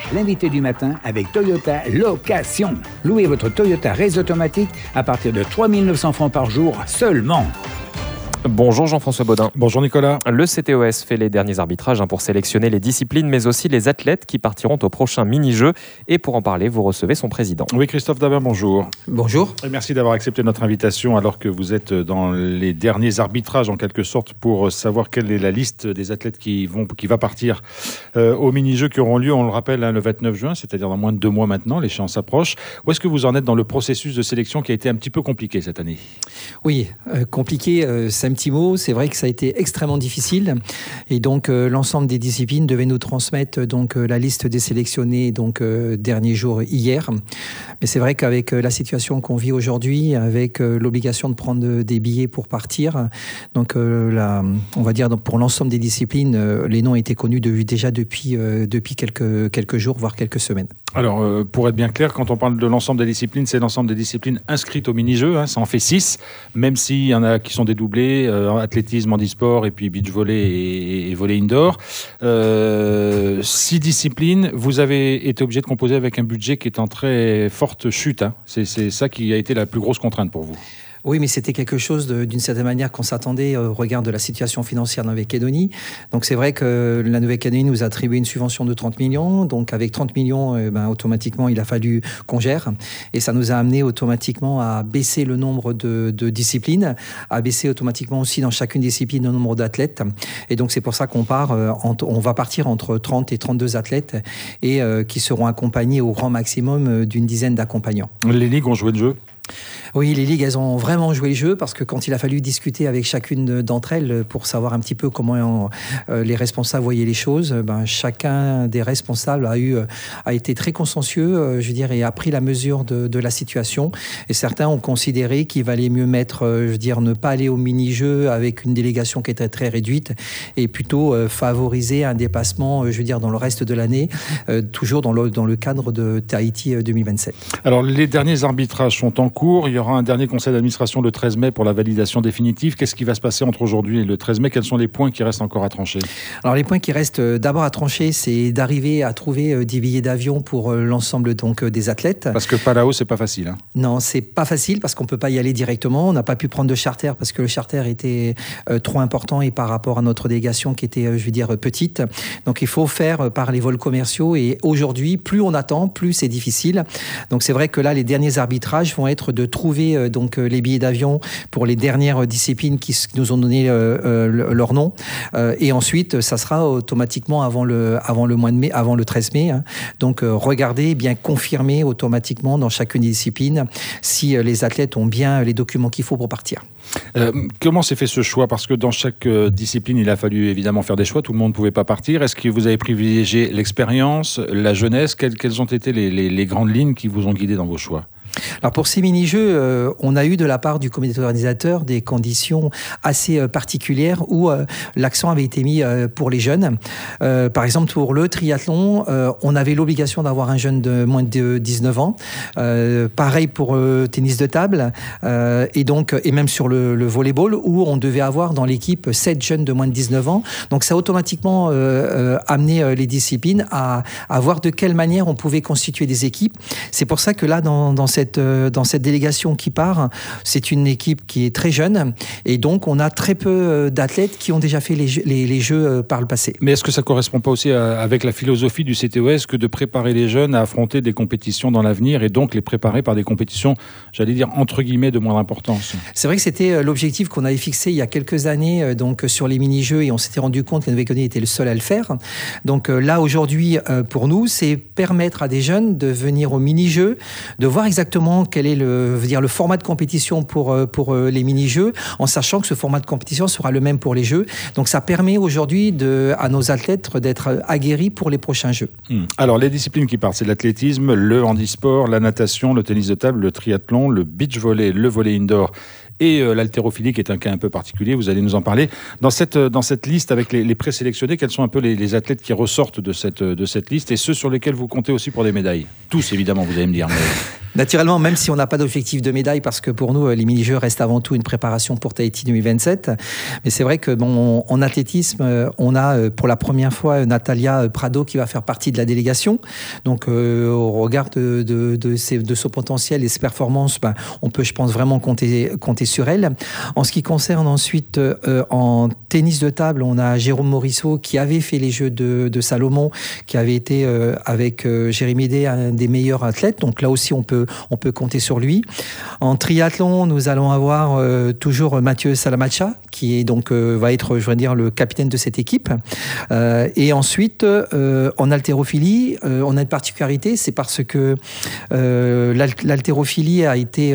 l'invité du matin avec Toyota Location. Louez votre Toyota Raise automatique à partir de 3 900 francs par jour seulement. Bonjour Jean-François Baudin. Bonjour Nicolas. Le CTOS fait les derniers arbitrages pour sélectionner les disciplines mais aussi les athlètes qui partiront au prochain mini-jeu. Et pour en parler, vous recevez son président. Oui, Christophe Dabin, bonjour. Bonjour. Et merci d'avoir accepté notre invitation alors que vous êtes dans les derniers arbitrages en quelque sorte pour savoir quelle est la liste des athlètes qui va partir au mini-jeux qui auront lieu, on le rappelle, le 29 juin, c'est-à-dire dans moins de 2 mois maintenant, l'échéance approche. Où est-ce que vous en êtes dans le processus de sélection qui a été un petit peu compliqué cette année ? Oui, compliqué, c'est un petit mot. C'est vrai que ça a été extrêmement difficile. Et donc, l'ensemble des disciplines devait nous transmettre la liste des sélectionnés dernier jour hier. Mais c'est vrai qu'avec la situation qu'on vit aujourd'hui, avec l'obligation de prendre des billets pour partir, on va dire pour l'ensemble des disciplines, les noms étaient connus déjà depuis quelques jours, voire quelques semaines. Alors, pour être bien clair, quand on parle de l'ensemble des disciplines, c'est l'ensemble des disciplines inscrites au mini-jeu. Ça en fait 6, même s'il y en a qui sont dédoublés, athlétisme, handisport et puis beach volley et volley indoor. 6 disciplines, vous avez été obligé de composer avec un budget qui est en très forte chute. C'est ça qui a été la plus grosse contrainte pour vous. Oui, mais c'était quelque chose d'une certaine manière qu'on s'attendait au regard de la situation financière de la Nouvelle-Calédonie. Donc c'est vrai que la Nouvelle-Calédonie nous a attribué une subvention de 30 millions. Donc avec 30 millions, automatiquement, il a fallu qu'on gère. Et ça nous a amené automatiquement à baisser le nombre de disciplines, à baisser automatiquement aussi dans chacune discipline le nombre d'athlètes. Et donc c'est pour ça qu'on on va partir entre 30 et 32 athlètes et qui seront accompagnés au grand maximum d'une dizaine d'accompagnants. Les ligues ont joué le jeu ? Oui, les ligues, elles ont vraiment joué le jeu parce que quand il a fallu discuter avec chacune d'entre elles pour savoir un petit peu comment les responsables voyaient les choses, chacun des responsables a été très consciencieux, et a pris la mesure de la situation. Et certains ont considéré qu'il valait mieux ne pas aller au mini-jeu avec une délégation qui était très réduite et plutôt favoriser un dépassement, dans le reste de l'année, toujours dans le cadre de Tahiti 2027. Alors, les derniers arbitrages sont en cours. Il y aura un dernier conseil d'administration le 13 mai pour la validation définitive. Qu'est-ce qui va se passer entre aujourd'hui et le 13 mai ? Quels sont les points qui restent encore à trancher ? Alors les points qui restent d'abord à trancher, c'est d'arriver à trouver des billets d'avion pour l'ensemble des athlètes. Parce que Palau, c'est pas facile. Non, c'est pas facile parce qu'on peut pas y aller directement. On n'a pas pu prendre de charter parce que le charter était trop important et par rapport à notre délégation qui était, petite. Donc il faut faire par les vols commerciaux et aujourd'hui, plus on attend, plus c'est difficile. Donc c'est vrai que là, les derniers arbitrages vont être de trouver les billets d'avion pour les dernières disciplines qui nous ont donné leur nom. Et ensuite, ça sera automatiquement avant le mois de mai, avant le 13 mai. Donc, regardez, bien confirmer automatiquement dans chacune des disciplines si les athlètes ont bien les documents qu'il faut pour partir. Comment s'est fait ce choix ? Parce que dans chaque discipline, il a fallu évidemment faire des choix. Tout le monde ne pouvait pas partir. Est-ce que vous avez privilégié l'expérience, la jeunesse ? Quelles ont été les grandes lignes qui vous ont guidé dans vos choix ? Alors pour ces mini-jeux, on a eu de la part du comité organisateur des conditions assez particulières où l'accent avait été mis pour les jeunes. Par exemple, pour le triathlon, on avait l'obligation d'avoir un jeune de moins de 19 ans. Pareil pour le tennis de table et même sur le volleyball où on devait avoir dans l'équipe 7 jeunes de moins de 19 ans. Donc ça a automatiquement amené les disciplines à voir de quelle manière on pouvait constituer des équipes. C'est pour ça que là, dans cette délégation qui part, c'est une équipe qui est très jeune et donc on a très peu d'athlètes qui ont déjà fait les jeux par le passé. Mais est-ce que ça ne correspond pas aussi avec la philosophie du CTOS que de préparer les jeunes à affronter des compétitions dans l'avenir et donc les préparer par des compétitions, j'allais dire, entre guillemets, de moindre importance ? C'est vrai que c'était l'objectif qu'on avait fixé il y a quelques années sur les mini-jeux et on s'était rendu compte que la Nouvelle-Calédonie était le seul à le faire. Donc là, aujourd'hui, pour nous, c'est permettre à des jeunes de venir au mini-jeux, de voir exactement quel est le format de compétition pour les mini-jeux, en sachant que ce format de compétition sera le même pour les jeux. Donc ça permet aujourd'hui à nos athlètes d'être aguerris pour les prochains jeux. Alors les disciplines qui partent, c'est l'athlétisme, le handisport, la natation, le tennis de table, le triathlon, le beach volley, le volley indoor et l'haltérophilie qui est un cas un peu particulier, vous allez nous en parler. Dans cette liste avec les présélectionnés, quels sont un peu les athlètes qui ressortent de cette liste et ceux sur lesquels vous comptez aussi pour des médailles ? Tous évidemment, vous allez me dire. Mais... Naturellement, même si on n'a pas d'objectif de médaille, parce que pour nous, les mini-jeux restent avant tout une préparation pour Tahiti 2027. Mais c'est vrai que en athlétisme, on a pour la première fois Natalia Prado qui va faire partie de la délégation. Donc, au regard de son potentiel et ses performances, on peut, je pense, vraiment compter sur elle. En ce qui concerne ensuite en tennis de table, on a Jérôme Morisseau qui avait fait les Jeux de Salomon, qui avait été avec Jérémy Day un des meilleurs athlètes. Donc là aussi, on peut compter sur lui. En triathlon, nous allons avoir toujours Mathieu Salamacha, qui est donc va être, je vais dire, le capitaine de cette équipe. Et ensuite, en haltérophilie, on a une particularité, c'est parce que l'haltérophilie a été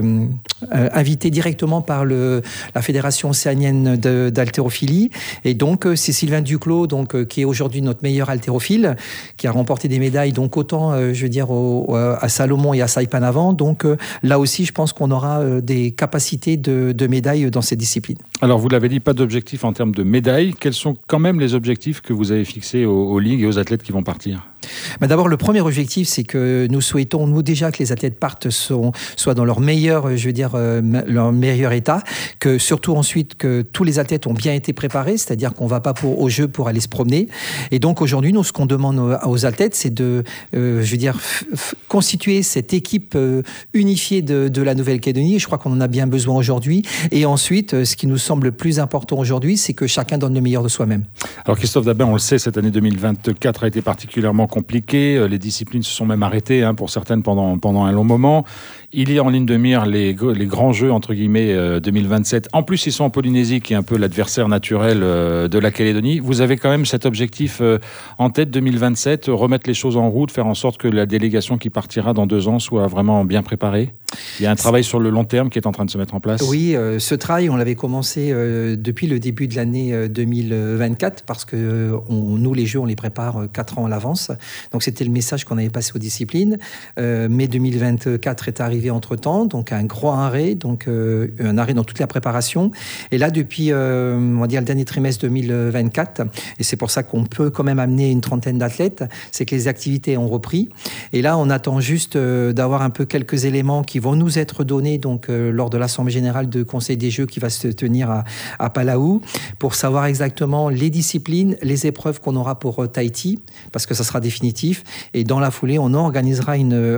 invitée directement par la Fédération océanienne d'haltérophilie. Et donc, c'est Sylvain Duclos, qui est aujourd'hui notre meilleur haltérophile, qui a remporté des médailles, donc autant, je veux dire, à Salomon et à Saipan avant. Donc, là aussi, je pense qu'on aura des capacités de médailles dans cette discipline. Alors, vous l'avez dit, pas d'objectif en termes de médailles. Quels sont quand même les objectifs que vous avez fixés aux ligues et aux athlètes qui vont partir ? D'abord, le premier objectif, c'est que nous souhaitons, nous déjà, que les athlètes partent soient dans leur meilleur, je veux dire, leur meilleur état, que surtout ensuite que tous les athlètes ont bien été préparés, c'est-à-dire qu'on ne va pas aux Jeux pour aller se promener. Et donc aujourd'hui, nous, ce qu'on demande aux athlètes, c'est de, je veux dire, constituer cette équipe unifiée de la Nouvelle-Calédonie. Je crois qu'on en a bien besoin aujourd'hui. Et ensuite, ce qui nous semble le plus important aujourd'hui, c'est que chacun donne le meilleur de soi-même. Alors Christophe Dabin, on le sait, cette année 2024 a été particulièrement compliquée. Les disciplines se sont même arrêtées, pour certaines pendant un long moment. Il y a en ligne de mire les grands jeux, entre guillemets, 2027. En plus, ils sont en Polynésie, qui est un peu l'adversaire naturel de la Calédonie. Vous avez quand même cet objectif en tête 2027, remettre les choses en route, faire en sorte que la délégation qui partira dans 2 ans soit vraiment bien préparée. Il y a un travail sur le long terme qui est en train de se mettre en place. Oui, ce travail, on l'avait commencé depuis le début de l'année 2024, parce que nous, les Jeux, on les prépare 4 ans à l'avance. Donc, c'était le message qu'on avait passé aux disciplines. Mai 2024 est arrivé entre-temps, donc un gros arrêt, donc un arrêt dans toute la préparation. Et là, depuis, on va dire, le dernier trimestre 2024, et c'est pour ça qu'on peut quand même amener une trentaine d'athlètes, c'est que les activités ont repris. Et là, on attend juste d'avoir un peu quelques éléments qui vont nous être donnés donc, lors de l'Assemblée générale de Conseil des Jeux qui va se tenir à Palau, pour savoir exactement les disciplines, les épreuves qu'on aura pour Tahiti, parce que ça sera définitif. Et dans la foulée, on organisera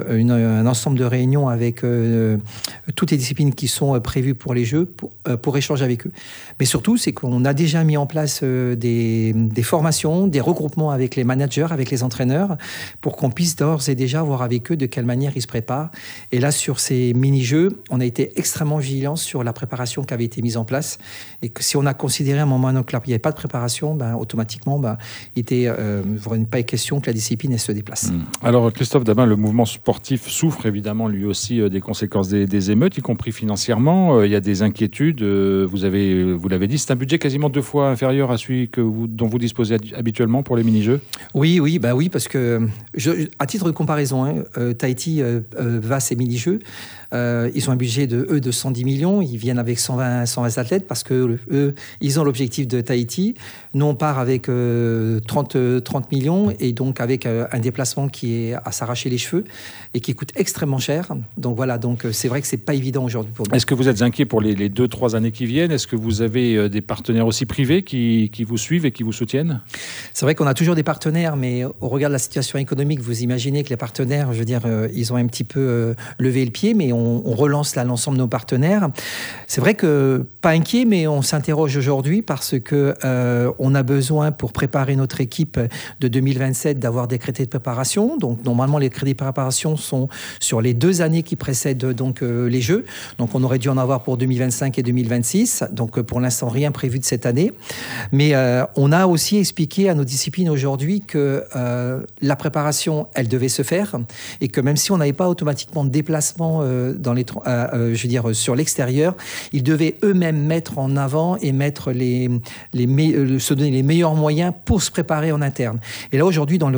un ensemble de réunions avec toutes les disciplines qui sont prévues pour les Jeux, pour échanger avec eux. Mais surtout, c'est qu'on a déjà mis en place des formations, des regroupements avec les managers, avec les entraîneurs, pour qu'on puisse d'ores et déjà voir avec eux de quelle manière ils se préparent. Et là, sur ces mini-jeux, on a été extrêmement vigilants sur la préparation qui avait été mise en place. Et que si on a considéré à un moment donné qu'il n'y avait pas de préparation, automatiquement, il n'aurait pas question que la discipline elle se déplace. Alors, Christophe Dabin, le mouvement sportif souffre évidemment lui aussi des conséquences des émeutes, y compris financièrement. Il y a des inquiétudes. Vous l'avez dit, c'est un budget quasiment 2 fois inférieur à celui dont vous disposez habituellement pour les mini-jeux. Oui, parce que, à titre de comparaison, Tahiti va à ces mini-jeux. Ils ont un budget de 110 millions. Ils viennent avec 120 athlètes parce que eux, ils ont l'objectif de Tahiti. Nous, on part avec 30 millions et donc avec un déplacement qui est à s'arracher les cheveux et qui coûte extrêmement cher. Donc voilà, c'est vrai que c'est pas évident aujourd'hui pour nous. Est-ce que vous êtes inquiet pour les 2-3 années qui viennent ? Est-ce que vous avez des partenaires aussi privés qui vous suivent et qui vous soutiennent ? C'est vrai qu'on a toujours des partenaires, mais au regard de la situation économique, vous imaginez que les partenaires, je veux dire, ils ont un petit peu levé le pied, mais on relance là l'ensemble de nos partenaires. C'est vrai que pas inquiet, mais on s'interroge aujourd'hui parce que on a besoin pour préparer notre équipe de 2027 d'avoir des crédits de préparation. Donc normalement les crédits de préparation sont sur les 2 années qui précèdent donc les Jeux. Donc on aurait dû en avoir pour 2025 et 2026. Donc pour l'instant rien prévu de cette année. Mais on a aussi expliqué à nos disciplines aujourd'hui que la préparation elle devait se faire et que même si on n'avait pas automatiquement de déplacement sur l'extérieur, ils devaient eux-mêmes mettre en avant et mettre se donner les meilleurs moyens pour se préparer en interne. Et là, aujourd'hui, dans le retour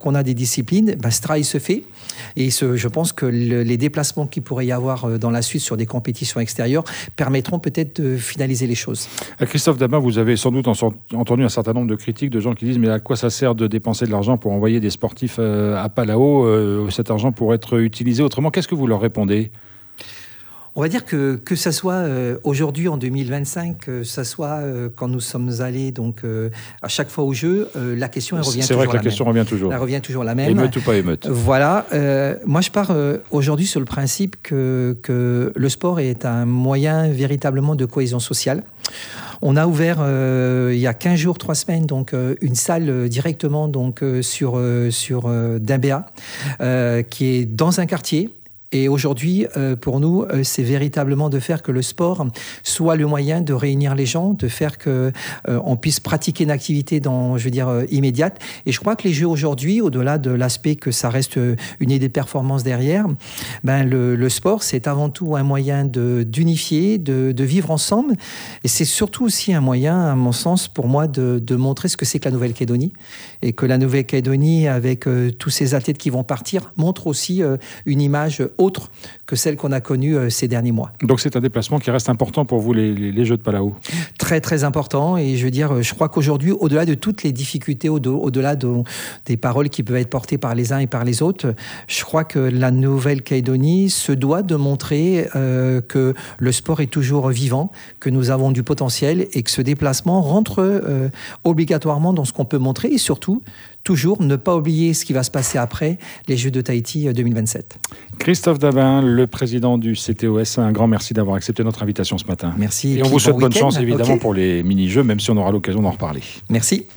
qu'on a des disciplines, ce travail se fait. Et je pense que les déplacements qu'il pourrait y avoir dans la suite sur des compétitions extérieures permettront peut-être de finaliser les choses. Christophe Dabin, vous avez sans doute entendu un certain nombre de critiques de gens qui disent mais à quoi ça sert de dépenser de l'argent pour envoyer des sportifs à Palau, cet argent pourrait être utilisé autrement. Qu'est-ce que vous leur répondez ? On va dire que ça soit aujourd'hui en 2025, que ça soit quand nous sommes allés donc à chaque fois au jeu, la question elle revient toujours la même. C'est vrai que la question revient toujours. Elle revient toujours la même. Émeute ou pas émeute. Voilà. Moi, je pars aujourd'hui sur le principe que le sport est un moyen véritablement de cohésion sociale. On a ouvert il y a 15 jours, 3 semaines, donc une salle directement donc sur Dimbéa, qui est dans un quartier. Et aujourd'hui, pour nous, c'est véritablement de faire que le sport soit le moyen de réunir les gens, de faire que on puisse pratiquer une activité immédiate. Et je crois que les jeux aujourd'hui, au-delà de l'aspect que ça reste une idée de performance derrière, le sport, c'est avant tout un moyen d'unifier, de vivre ensemble. Et c'est surtout aussi un moyen, à mon sens, pour moi, de montrer ce que c'est que la Nouvelle-Calédonie. Et que la Nouvelle-Calédonie, avec tous ces athlètes qui vont partir, montre aussi une image autre que celle qu'on a connue ces derniers mois. Donc c'est un déplacement qui reste important pour vous, les Jeux de Palau. Très très important, et je crois qu'aujourd'hui, au-delà de toutes les difficultés, au-delà des paroles qui peuvent être portées par les uns et par les autres, je crois que la Nouvelle-Calédonie se doit de montrer que le sport est toujours vivant, que nous avons du potentiel et que ce déplacement rentre obligatoirement dans ce qu'on peut montrer, et surtout toujours ne pas oublier ce qui va se passer après les Jeux de Tahiti 2027. Christophe Dabin, le président du CTOS, un grand merci d'avoir accepté notre invitation ce matin. Merci. Et on vous souhaite bonne chance évidemment pour les mini-jeux, même si on aura l'occasion d'en reparler. Merci.